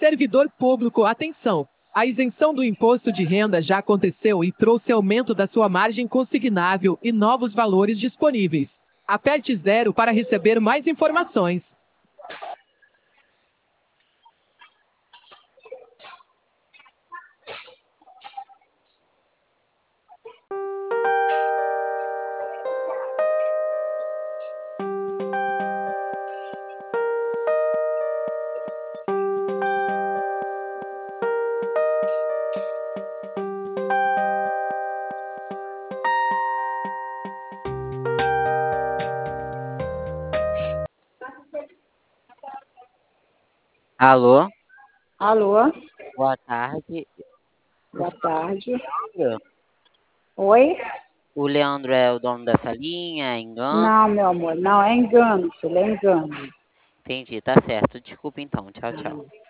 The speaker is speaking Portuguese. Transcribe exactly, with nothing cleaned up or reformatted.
Servidor público, atenção! A isenção do imposto de renda já aconteceu e trouxe aumento da sua margem consignável e novos valores disponíveis. Aperte zero para receber mais informações. Alô, Alô, boa tarde. boa tarde. Leandro? Oi? O Leandro é o dono dessa linha? É engano? Não, meu amor, não, é engano, filho, é engano. Entendi, tá certo. Desculpa então. Tchau, tchau.